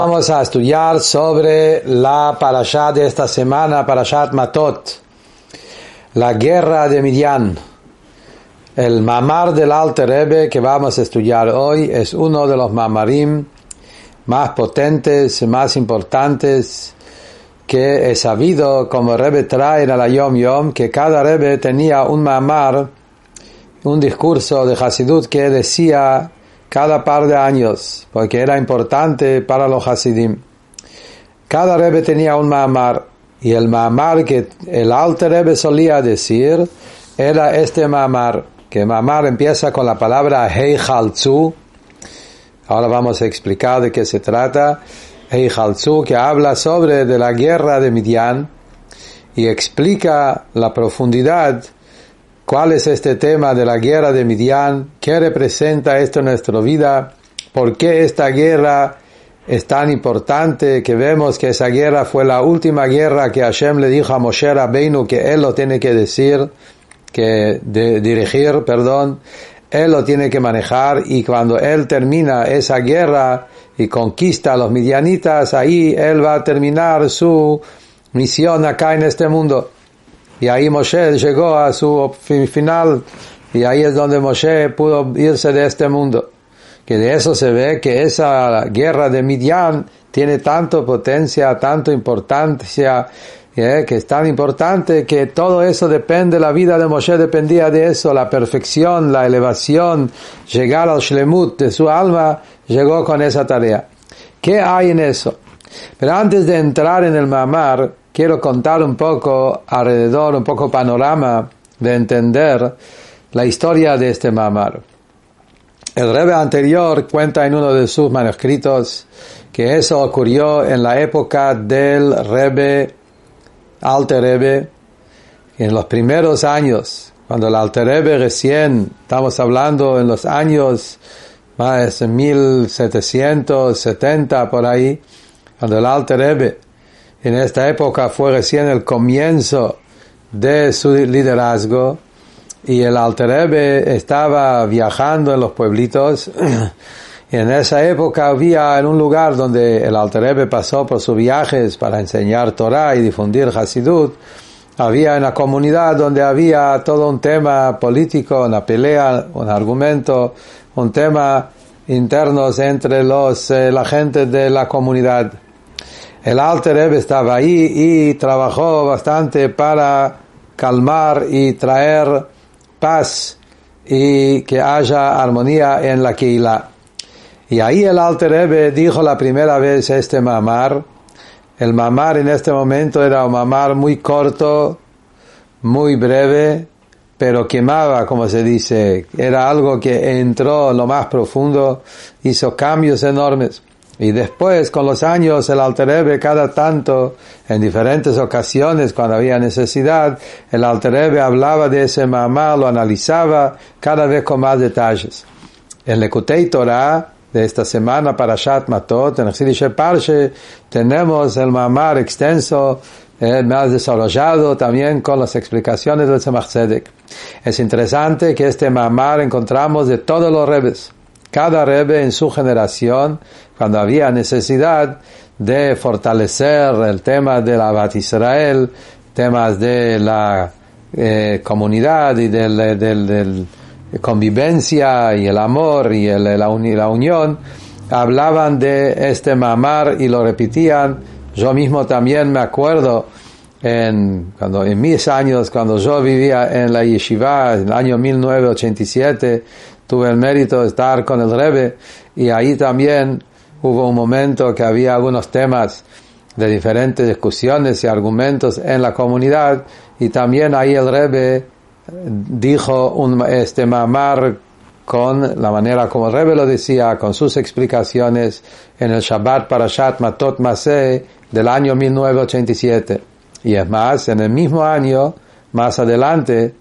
Vamos a estudiar sobre la parashá de esta semana, Parashat Matot, la guerra de Midian. El mamar del Alter Rebbe que vamos a estudiar hoy es uno de los mamarim más potentes, más importantes que he sabido, como Rebbe trae en la Yom Yom, que cada Rebbe tenía un mamar, un discurso de Hasidut que decía cada par de años, porque era importante para los Hasidim. Cada Rebbe tenía un mamar, y el mamar que el Alter Rebbe solía decir era este mamar, que mamar empieza con la palabra Heijalzu. Ahora vamos a explicar de qué se trata. Heijalzu, que habla sobre de la guerra de Midian, y explica la profundidad. ¿Cuál es este tema de la guerra de Midian? ¿Qué representa esto en nuestra vida? ¿Por qué esta guerra es tan importante? Que vemos que esa guerra fue la última guerra que Hashem le dijo a Moshe Rabbeinu que él lo tiene que dirigir, él lo tiene que manejar, y cuando él termina esa guerra y conquista a los midianitas, ahí él va a terminar su misión acá en este mundo. Y ahí Moshe llegó a su final, y ahí es donde Moshe pudo irse de este mundo. Que de eso se ve que esa guerra de Midian tiene tanto potencia, tanto importancia, que es tan importante que todo eso depende, la vida de Moshe dependía de eso, la perfección, la elevación, llegar al shlemut de su alma, llegó con esa tarea. ¿Qué hay en eso? Pero antes de entrar en el mamar, quiero contar un poco alrededor, un poco panorama de entender la historia de este mamar. El Rebbe anterior cuenta en uno de sus manuscritos que eso ocurrió en la época del Rebbe, Alter Rebbe, en los primeros años, cuando el Alter Rebbe recién, estamos hablando en los años más 1770 por ahí, cuando el Alter Rebbe en esta época fue recién el comienzo de su liderazgo, y el Alter Rebbe estaba viajando en los pueblitos, y en esa época había en un lugar donde el Alter Rebbe pasó por sus viajes para enseñar Torah y difundir Hasidut, había una comunidad donde había todo un tema político, una pelea, un argumento, un tema internos entre la gente de la comunidad. El Alter Rebbe estaba ahí y trabajó bastante para calmar y traer paz y que haya armonía en la Keilah. Y ahí el Alter Rebbe dijo la primera vez este mamar. El mamar en este momento era un mamar muy corto, muy breve, pero quemaba, como se dice. Era algo que entró en lo más profundo, hizo cambios enormes. Y después, con los años, el Alter Rebbe cada tanto, en diferentes ocasiones, cuando había necesidad, el Alter Rebbe hablaba de ese mamar, lo analizaba cada vez con más detalles. En Lekutei Torah de esta semana, Parashat Matot, en Chiddushei Parsha, tenemos el mamar extenso, más desarrollado, también con las explicaciones del Tzemach Tzedek. Es interesante que este mamar encontramos de todos los Rebbes. Cada Rebbe en su generación, cuando había necesidad de fortalecer el tema de la Bat Israel, temas de la comunidad y del convivencia y el amor y la unión, hablaban de este mamar y lo repetían. Yo mismo también me acuerdo en mis años, cuando yo vivía en la yeshiva, en el año 1987, tuve el mérito de estar con el Rebbe, y ahí también hubo un momento que había algunos temas de diferentes discusiones y argumentos en la comunidad, y también ahí el Rebbe dijo este mamar con la manera como el Rebbe lo decía, con sus explicaciones, en el Shabbat Parashat Matot Maseh del año 1987. Y es más, en el mismo año, más adelante,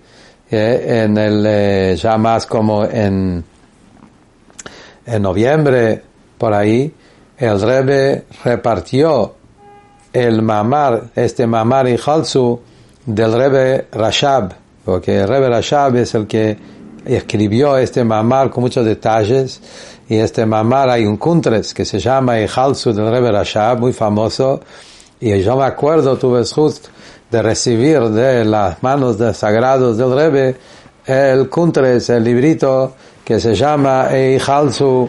ya más como en noviembre, por ahí, el Rebbe repartió el mamar, este mamar y Halzu, del Rebbe Rashab, porque el Rebbe Rashab es el que escribió este mamar con muchos detalles, y este mamar hay un kuntres que se llama Echalzu del Rebbe Rashab, muy famoso, y yo me acuerdo, tuve justo de recibir de las manos de sagrados del Rebbe el kuntres, el librito que se llama Echalzu,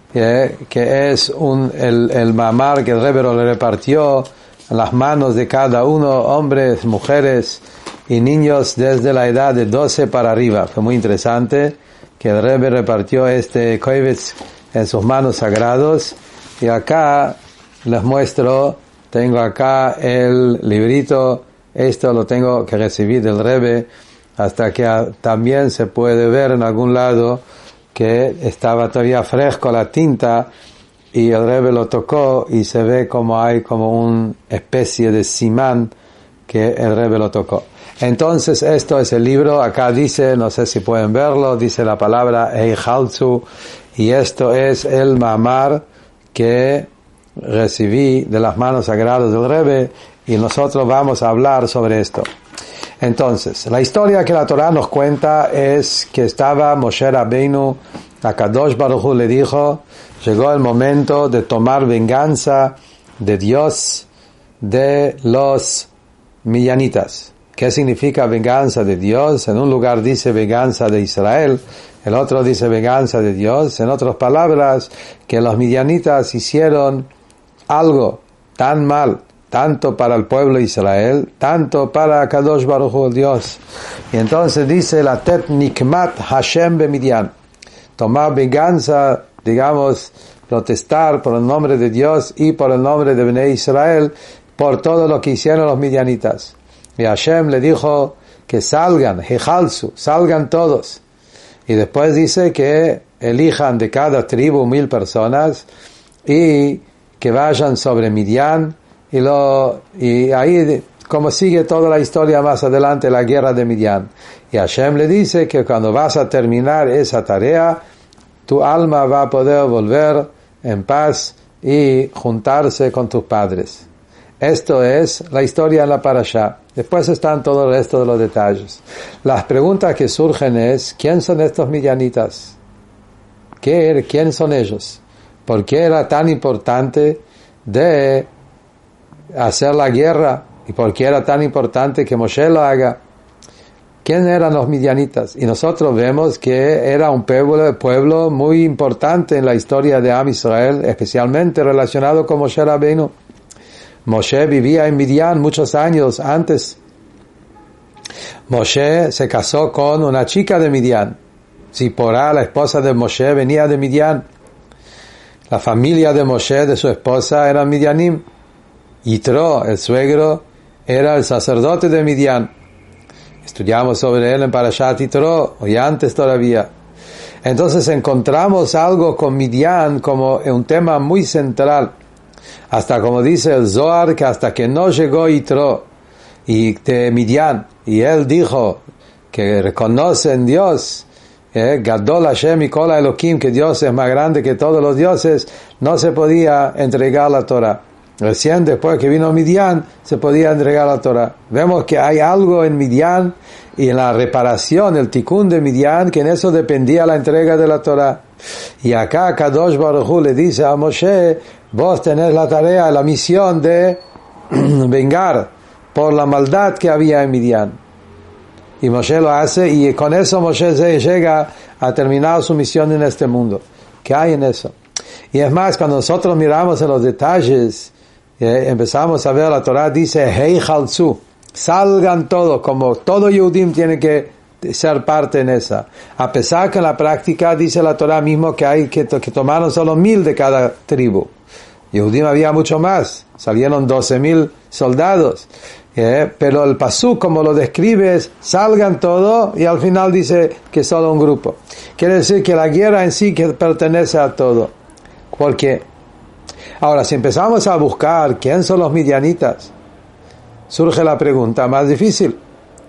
que es el mamar que el Rebbe le repartió en las manos de cada uno, hombres, mujeres y niños desde la edad de 12 para arriba. Fue muy interesante que el Rebbe repartió este kovetz en sus manos sagrados, y acá les muestro, tengo acá el librito, esto lo tengo que recibir del Rebbe, hasta que también se puede ver en algún lado que estaba todavía fresco la tinta, y el Rebbe lo tocó y se ve como hay como una especie de simán que el Rebbe lo tocó. Entonces esto es el libro, acá dice, no sé si pueden verlo, dice la palabra Echalzu, y esto es el mamar que recibí de las manos sagradas del Rebbe, y nosotros vamos a hablar sobre esto. Entonces, la historia que la Torah nos cuenta es que estaba Moshe Rabbeinu, a Kadosh Baruj Hu le dijo, llegó el momento de tomar venganza de Dios de los midianitas. ¿Qué significa venganza de Dios? En un lugar dice venganza de Israel, el otro dice venganza de Dios. En otras palabras, que los midianitas hicieron algo tan mal, tanto para el pueblo de Israel, tanto para Kadosh Baruj Hu, Dios. Y entonces dice la Tet Nikmat Hashem Bemidian, tomar venganza, digamos, protestar por el nombre de Dios y por el nombre de Bnei Israel, por todo lo que hicieron los midianitas. Y Hashem le dijo que salgan, Echalzu, salgan todos. Y después dice que elijan de cada tribu 1000 personas y que vayan sobre Midian, y ahí, como sigue toda la historia más adelante, la guerra de Midian. Y Hashem le dice que cuando vas a terminar esa tarea, tu alma va a poder volver en paz y juntarse con tus padres. Esto es la historia en la parashá. Después están todo el resto de los detalles. Las preguntas que surgen es, ¿quién son estos midianitas? ¿Quién son ellos? ¿Por qué era tan importante de hacer la guerra? ¿Y por qué era tan importante que Moshe lo haga? ¿Quién eran los midianitas? Y nosotros vemos que era un pueblo muy importante en la historia de Am Israel, especialmente relacionado con Moshe Rabbeinu. Moshe vivía en Midian muchos años antes. Moshe se casó con una chica de Midian. Zipporá, la esposa de Moshe, venía de Midian. La familia de Moshe, de su esposa, era Midianim. Yitro, el suegro, era el sacerdote de Midian. Estudiamos sobre él en Parashat Yitro, y antes todavía. Entonces encontramos algo con Midian como un tema muy central. Hasta como dice el Zohar, que hasta que no llegó Yitro y de Midian, y él dijo que reconoce en Dios, Gadol Hashem y Kol Elohim, que Dios es más grande que todos los dioses, no se podía entregar la Torah. Recién después que vino Midian, se podía entregar la Torah. Vemos que hay algo en Midian y en la reparación, el tikkun de Midian, que en eso dependía la entrega de la Torah. Y acá Kadosh Baruj Hu le dice a Moshe, vos tenés la tarea, la misión de vengar por la maldad que había en Midian. Y Moshe lo hace, y con eso Moshe llega a terminar su misión en este mundo. ¿Qué hay en eso? Y es más, cuando nosotros miramos en los detalles, empezamos a ver, la Torah dice, Echalzu, salgan todos, como todo Yehudim tiene que ser parte en esa. A pesar que en la práctica dice la Torah mismo que hay que tomaron solo 1000 de cada tribu. Yehudim había mucho más, salieron 12,000 soldados. Pero el pasuk, como lo describe, es salgan todos, y al final dice que solo un grupo. Quiere decir que la guerra en sí que pertenece a todo. ¿Por qué? Ahora, si empezamos a buscar quién son los midianitas, surge la pregunta más difícil.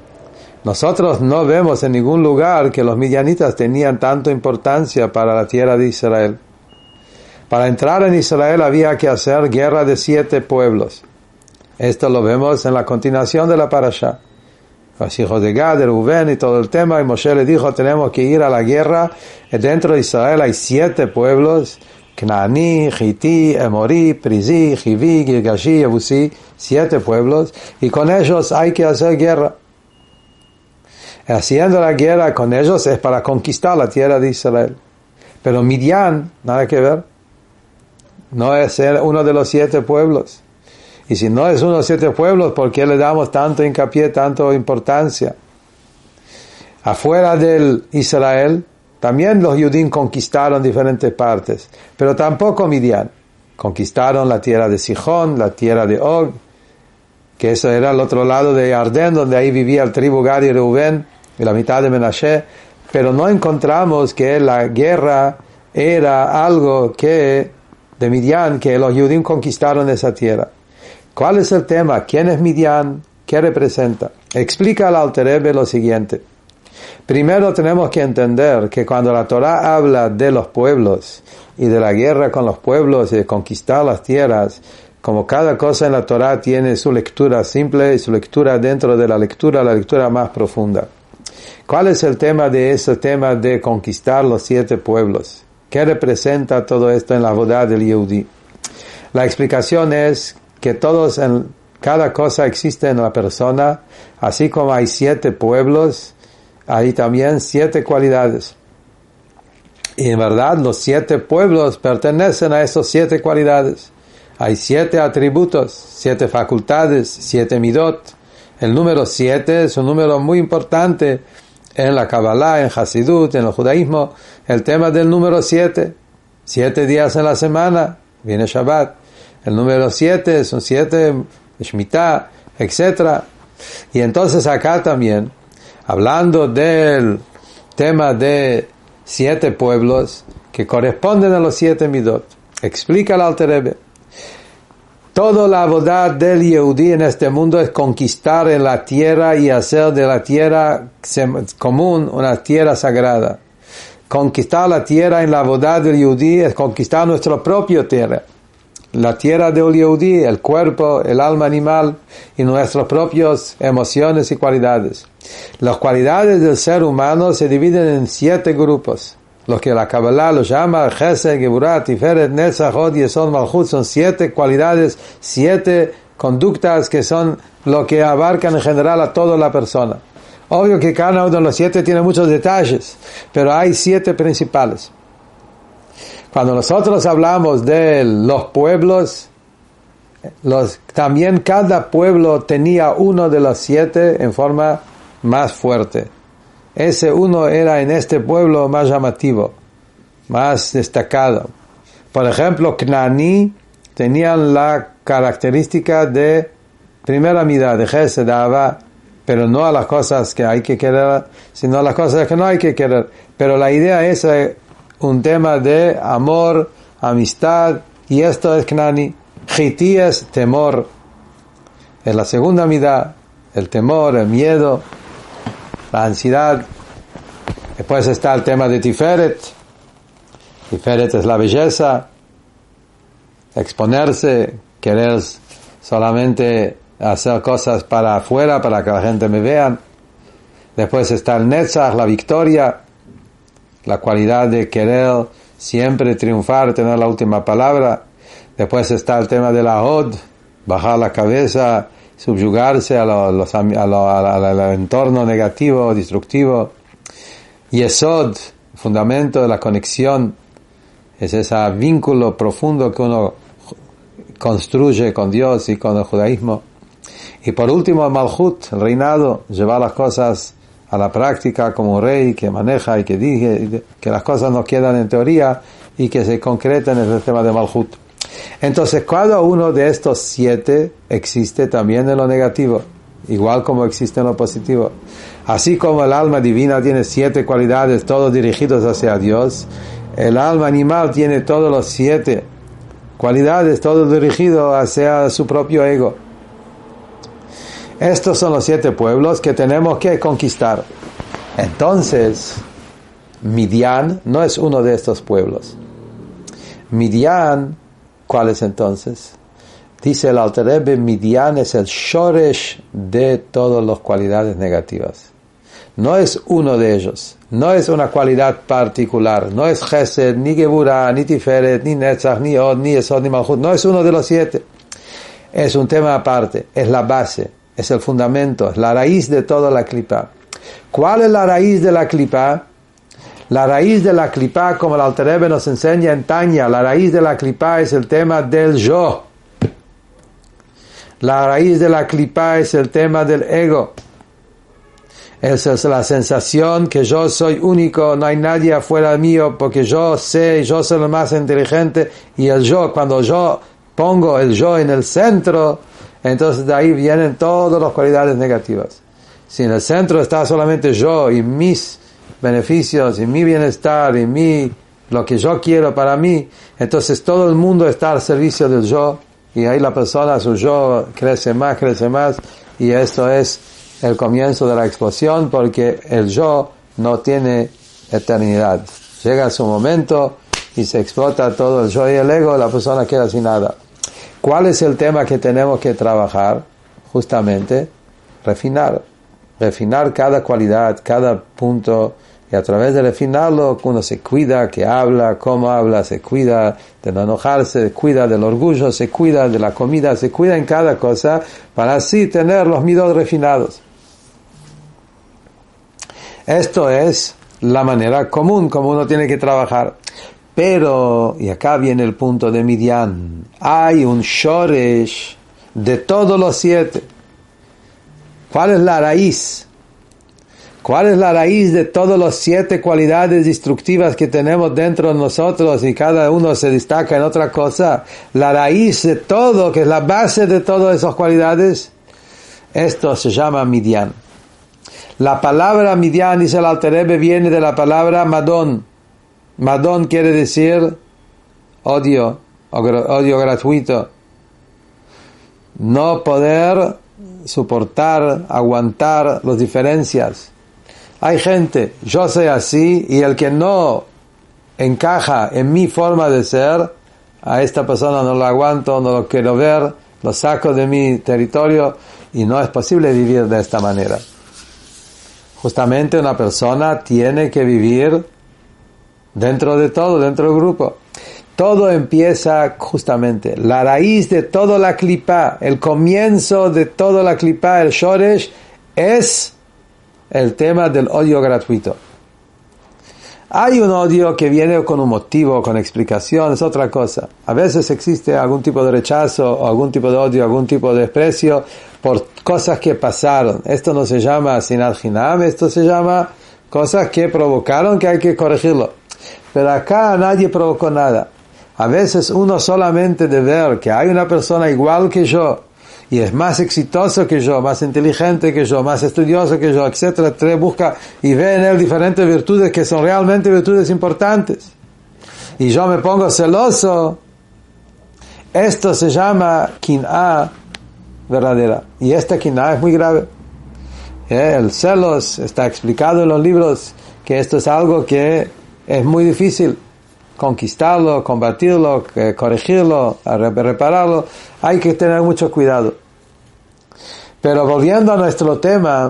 Nosotros no vemos en ningún lugar que los midianitas tenían tanta importancia para la tierra de Israel. Para entrar en Israel había que hacer guerra de 7 pueblos. Esto lo vemos en la continuación de la parashá. los hijos de Gad, de Rubén y todo el tema, y Moshe le dijo, tenemos que ir a la guerra. Dentro de Israel hay 7 pueblos, Cananí, Hití, Emorí, Prizí, Jiví, Girgashi, Yebusí, 7 pueblos, y con ellos hay que hacer guerra. Haciendo la guerra con ellos es para conquistar la tierra de Israel. Pero Midian, nada que ver, no es uno de los 7 pueblos. Y si no es uno de los 7 pueblos, ¿por qué le damos tanto hincapié, tanto importancia? Afuera del Israel, también los judíos conquistaron diferentes partes, pero tampoco Midian. Conquistaron la tierra de Sijón, la tierra de Og, que eso era el otro lado de Jardén, donde ahí vivía el tribu Gad y Reuben, y la mitad de Menashe, pero no encontramos que la guerra era algo de Midian, que los judíos conquistaron esa tierra. ¿Cuál es el tema? ¿Quién es Midian? ¿Qué representa? Explica al Alter Rebbe lo siguiente. Primero tenemos que entender que cuando la Torah habla de los pueblos y de la guerra con los pueblos y de conquistar las tierras, como cada cosa en la Torah tiene su lectura simple y su lectura dentro de la lectura más profunda. ¿Cuál es el tema de ese tema de conquistar los 7 pueblos? ¿Qué representa todo esto en la vodá del Yehudí? La explicación es que cada cosa existe en la persona, así como hay 7 pueblos, hay también 7 cualidades. Y en verdad los 7 pueblos pertenecen a esos 7 cualidades. Hay 7 atributos, 7 facultades, 7 midot. El número 7 es un número muy importante en la Kabbalah, en Hasidut, en el judaísmo. El tema del número 7, 7 días en la semana, viene Shabbat. El número 7 son 7 Shemitah, etc. Y entonces acá también, hablando del tema de 7 pueblos que corresponden a los 7 midot, explica el Alter Rebbe. Toda la vodá del Yehudí en este mundo es conquistar en la tierra y hacer de la tierra común una tierra sagrada. Conquistar la tierra en la vodá del Yehudí es conquistar nuestra propia tierra. La tierra del Yehudí, el cuerpo, el alma animal y nuestras propias emociones y cualidades. Las cualidades del ser humano se dividen en 7 grupos. Lo que la Kabbalah lo llama Chesed, Geburah, Tiferet, Netzach, Hod, Yesod, Malchut, son 7 cualidades, 7 conductas que son lo que abarcan en general a toda la persona. Obvio que cada uno de los 7 tiene muchos detalles, pero hay 7 principales. Cuando nosotros hablamos de los pueblos, también cada pueblo tenía uno de los 7 en forma más fuerte. Ese uno era en este pueblo más llamativo, más destacado. Por ejemplo, Cananí tenían la característica de primera mirada, de Gesed, de Ahava, pero no a las cosas que hay que querer, sino a las cosas que no hay que querer. Pero la idea es un tema de amor, amistad, y esto es Cananí. Hití es temor. Es la segunda mirada, el temor, el miedo, la ansiedad. Después está el tema de Tiferet. Tiferet es la belleza, exponerse, querer solamente hacer cosas para afuera, para que la gente me vea. Después está el Netzach, la victoria, la cualidad de querer siempre triunfar, tener la última palabra. Después está el tema de la Hod, bajar la cabeza, subyugarse al entorno negativo, destructivo. Yesod, fundamento de la conexión, es ese vínculo profundo que uno construye con Dios y con el judaísmo. Y por último, Malchut, el reinado, llevar las cosas a la práctica como un rey que maneja y que dirige, que las cosas no quedan en teoría y que se concretan en el tema de Malchut. Entonces, cada uno de estos 7 existe también en lo negativo, igual como existe en lo positivo. Así como el alma divina tiene 7 cualidades, todos dirigidos hacia Dios, el alma animal tiene todos los 7 cualidades, todo dirigido hacia su propio ego. Estos son los 7 pueblos que tenemos que conquistar. Entonces, Midian no es uno de estos pueblos. Midian, ¿cuál es entonces? Dice el Alter Rebbe, Midian es el shoresh de todas las cualidades negativas. No es uno de ellos, no es una cualidad particular, no es Chesed, ni Geburah, ni Tiferet, ni Netzach, ni Od, ni Esod, ni Malchut, no es uno de los 7. Es un tema aparte, es la base, es el fundamento, es la raíz de toda la Klipá. ¿Cuál es la raíz de la Klipá? La raíz de la Klipá, como el Alter Rebbe nos enseña en Tanya, la raíz de la Klipá es el tema del yo. La raíz de la Klipá es el tema del ego. Esa es la sensación que yo soy único, no hay nadie afuera mío, porque yo sé, yo soy el más inteligente, y el yo, cuando yo pongo el yo en el centro, entonces de ahí vienen todas las cualidades negativas. Si en el centro está solamente yo y mis beneficios y mi bienestar y lo que yo quiero para mí, entonces todo el mundo está al servicio del yo, y ahí la persona, su yo crece más, y esto es el comienzo de la explosión, porque el yo no tiene eternidad. Llega su momento y se explota todo el yo y el ego, la persona queda sin nada. ¿Cuál es el tema que tenemos que trabajar? Justamente, refinar cada cualidad, cada punto, y a través de refinarlo uno se cuida, que habla, cómo habla, se cuida de no enojarse, se cuida del orgullo, se cuida de la comida, se cuida en cada cosa, para así tener los midot refinados. Esto es la manera común como uno tiene que trabajar. Pero, y acá viene el punto de Midian, hay un shoresh de todos los 7. ¿Cuál es la raíz? ¿Cuál es la raíz de todas las 7 cualidades destructivas que tenemos dentro de nosotros y cada uno se destaca en otra cosa? La raíz de todo, que es la base de todas esas cualidades, esto se llama Midian. La palabra Midian, dice el Alter Rebbe, viene de la palabra Madon. Madon quiere decir odio gratuito. No poder soportar, aguantar las diferencias. Hay gente, yo soy así, y el que no encaja en mi forma de ser, a esta persona no lo aguanto, no lo quiero ver, lo saco de mi territorio, y no es posible vivir de esta manera. Justamente una persona tiene que vivir dentro de todo, dentro del grupo. Todo empieza justamente, la raíz de toda la Klipá, el comienzo de toda la Klipá, el shoresh, es el tema del odio gratuito. Hay un odio que viene con un motivo, con explicación, es otra cosa. A veces existe algún tipo de rechazo, o algún tipo de odio, algún tipo de desprecio por cosas que pasaron. Esto no se llama sinat hinam, esto se llama cosas que provocaron, que hay que corregirlo. Pero acá nadie provocó nada. A veces uno solamente de ver que hay una persona igual que yo, y es más exitoso que yo, más inteligente que yo, más estudioso que yo, etcétera, busca y ve en él diferentes virtudes que son realmente virtudes importantes. Y yo me pongo celoso. Esto se llama kin'a verdadera. Y esta kin'a es muy grave. El celos está explicado en los libros que esto es algo que es muy difícil conquistarlo, combatirlo, corregirlo, repararlo. Hay que tener mucho cuidado. Pero volviendo a nuestro tema,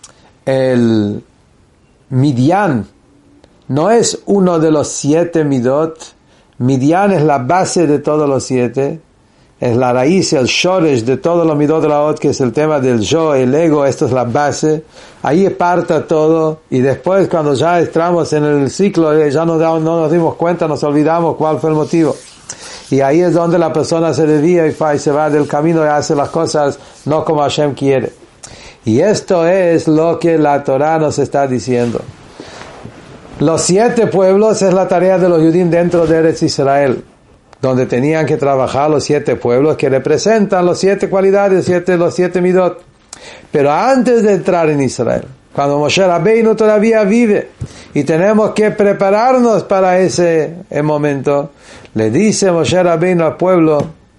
el Midian no es uno de los 7 midot. Midian es la base de todos los 7. Es la raíz, el shoresh de todos los midot de la ot, que es el tema del yo, el ego. Esto es la base. Ahí parte todo. Y después, cuando ya entramos en el ciclo, ya no nos dimos cuenta, nos olvidamos cuál fue el motivo. Y ahí es donde la persona se desvía y se va del camino y hace las cosas no como Hashem quiere. Y esto es lo que la Torah nos está diciendo. Los 7 pueblos es la tarea de los judíos dentro de Eretz Israel, donde tenían que trabajar los 7 pueblos que representan los 7 cualidades, los 7 midot. Pero antes de entrar en Israel, cuando Moshe Rabbeinu todavía vive y tenemos que prepararnos para ese momento, le dice Moshe Rabbeinu al pueblo,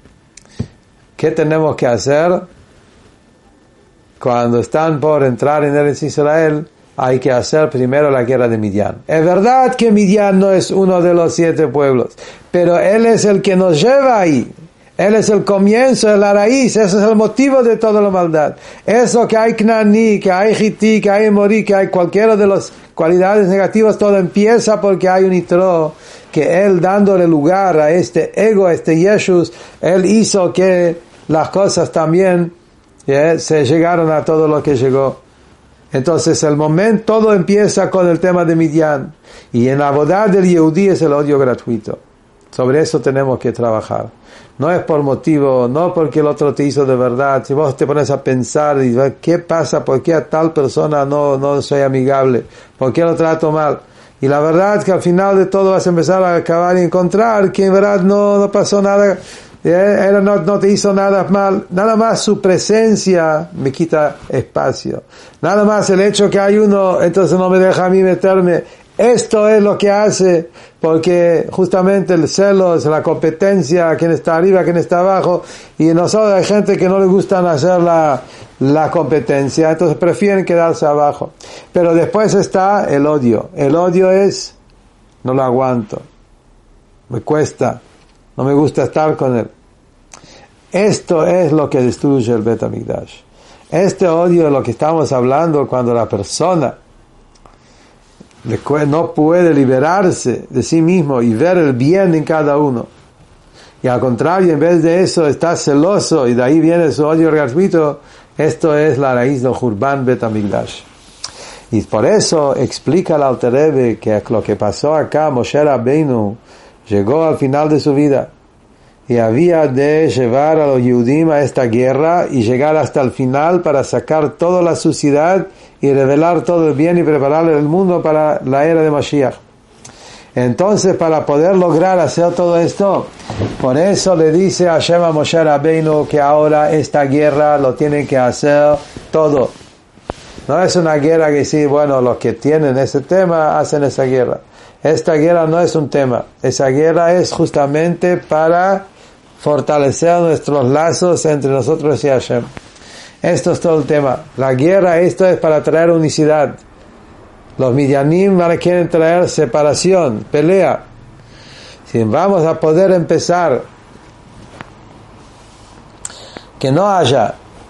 ¿qué tenemos que hacer? Cuando están por entrar en Eretz Israel, hay que hacer primero la guerra de Midian. Es verdad que Midian no es uno de los 7 pueblos, pero él es el que nos lleva ahí. Él es el comienzo, es la raíz, ese es el motivo de toda la maldad. Eso que hay Knaní, que hay Hiti, que hay Morí, que hay cualquiera de las cualidades negativas, todo empieza porque hay un Yitro, que él dándole lugar a este ego, a este Yeshus, él hizo que las cosas también se llegaron a todo lo que llegó. Entonces el momento, todo empieza con el tema de Midian. Y en la boda del Yehudí es el odio gratuito. Sobre eso tenemos que trabajar. No es por motivo, no porque el otro te hizo de verdad. Si vos te pones a pensar, y ¿qué pasa? ¿Por qué a tal persona no soy amigable? ¿Por qué lo trato mal? Y la verdad es que al final de todo vas a empezar a acabar y encontrar que en verdad no pasó nada. Él no te hizo nada mal. Nada más su presencia me quita espacio. Nada más el hecho que hay uno, entonces no me deja a mí meterme. Esto es lo que hace, porque justamente el celo es la competencia, quién está arriba, quién está abajo, y nosotros hay gente que no le gusta hacer la competencia, entonces prefieren quedarse abajo. Pero después está el odio. El odio es, no lo aguanto, me cuesta, no me gusta estar con él. Esto es lo que destruye el Bet HaMikdash. Este odio es lo que estamos hablando cuando la persona no puede liberarse de sí mismo y ver el bien en cada uno. Y al contrario, en vez de eso, está celoso y de ahí viene su odio gratuito. Esto es la raíz del Hurban Bet HaMikdash. Y por eso explica el Alter Rebbe que lo que pasó acá, Moshe Rabbeinu llegó al final de su vida y había de llevar a los Yehudim a esta guerra y llegar hasta el final para sacar toda la suciedad y revelar todo el bien y preparar el mundo para la era de Mashiach. Entonces, para poder lograr hacer todo esto, por eso le dice a Hashem a Moshe Rabbeinu que ahora esta guerra lo tienen que hacer todo. No es una guerra que sí, bueno, los que tienen ese tema hacen esa guerra. Esta guerra no es un tema. Esa guerra es justamente para fortalecer nuestros lazos entre nosotros y Hashem. Esto es todo el tema. La guerra, esto es para traer unicidad. Los Midianim quieren traer separación, pelea. Si vamos a poder empezar que no haya,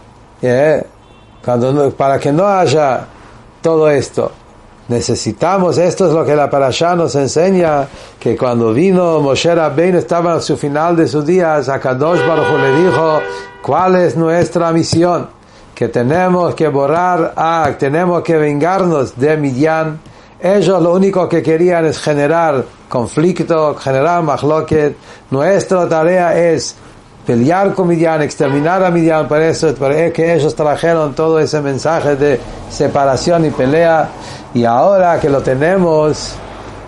para que no haya todo esto, necesitamos, esto es lo que la Parashá nos enseña, que cuando vino Moshe Rabbeinu, estaba en su final de sus días, a Kadosh Baruj Hu le dijo, ¿cuál es nuestra misión? Que tenemos que borrar tenemos que vengarnos de Midian. Ellos lo único que querían es generar conflicto, generar mahloket. Nuestra tarea es pelear con Midian, exterminar a Midian. Por eso es que ellos trajeron todo ese mensaje de separación y pelea. Y ahora que lo tenemos,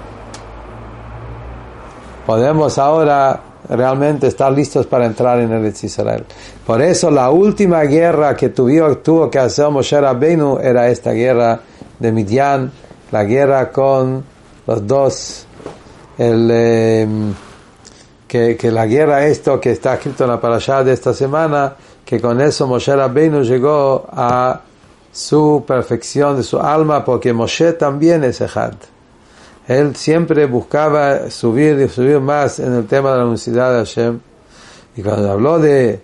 podemos ahora realmente estar listos para entrar en Eretz Israel. Por eso la última guerra que tuvo que hacer Moshe Rabbeinu era esta guerra de Midian, la guerra con los dos, que la guerra esto que está escrito en la parashá de esta semana, que con eso Moshe Rabbeinu llegó a su perfección de su alma, porque Moshe también es Ejad. Él siempre buscaba subir y subir más en el tema de la unicidad de Hashem. Y cuando habló del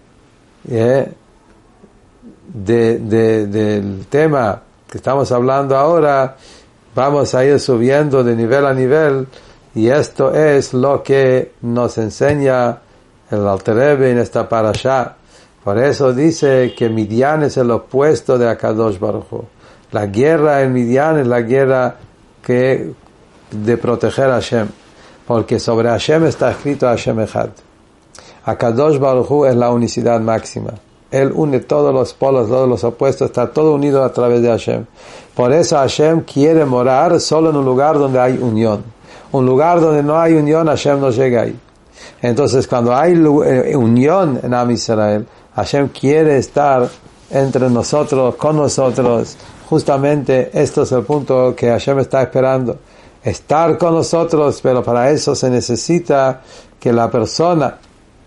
tema que estamos hablando ahora, vamos a ir subiendo de nivel a nivel, y esto es lo que nos enseña el Alter Rebbe en esta parashá. Por eso dice que Midian es el opuesto de Akadosh Baruj Hu. La guerra en Midian es la guerra de proteger a Hashem, porque sobre Hashem está escrito Hashem Echad. Akadosh Baruj Hu es la unicidad máxima. Él une todos los polos, todos los opuestos, está todo unido a través de Hashem. Por eso Hashem quiere morar solo en un lugar donde hay unión. Un lugar donde no hay unión, Hashem no llega ahí. Entonces, cuando hay unión en Am Israel, Hashem quiere estar entre nosotros, con nosotros. Justamente esto es el punto que Hashem está esperando. Estar con nosotros, pero para eso se necesita que la persona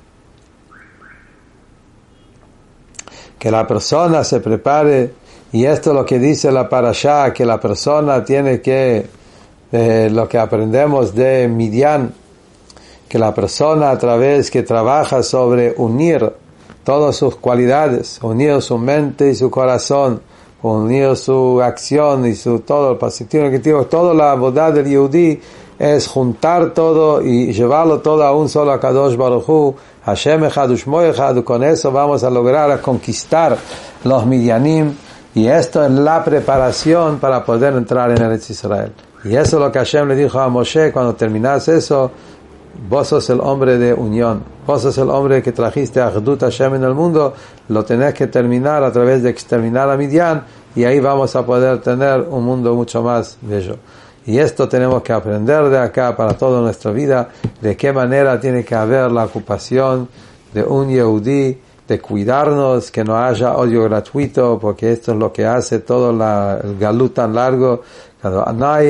se prepare, y esto es lo que dice la parashá, que la persona tiene que, lo que aprendemos de Midian, que la persona a través que trabaja sobre unir todas sus cualidades, unir su mente y su corazón, unir su acción y su todo el positivo y negativo, toda la bondad del Yehudi es juntar todo y llevarlo todo a un solo Kadosh Baruj Hu, Hashem Echad Ushmo Echad, con eso vamos a lograr a conquistar los Midyanim, y esto es la preparación para poder entrar en Eretz Israel. Y eso es lo que Hashem le dijo a Moshe: cuando terminas eso, vos sos el hombre de unión, vos sos el hombre que trajiste a Achdut Hashem en el mundo, lo tenés que terminar a través de exterminar a Midian, y ahí vamos a poder tener un mundo mucho más bello. Y esto tenemos que aprender de acá para toda nuestra vida, de qué manera tiene que haber la ocupación de un Yehudi, de cuidarnos, que no haya odio gratuito, porque esto es lo que hace todo el galut tan largo. Cuando no hay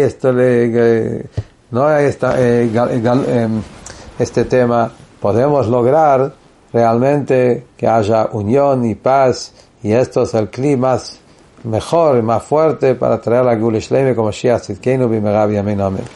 este tema, podemos lograr realmente que haya unión y paz, y esto es el clima más mejor y más fuerte para traer la Geula Shleima como Mashiach Tzidkeinu b'mehera b'yameinu. Amén.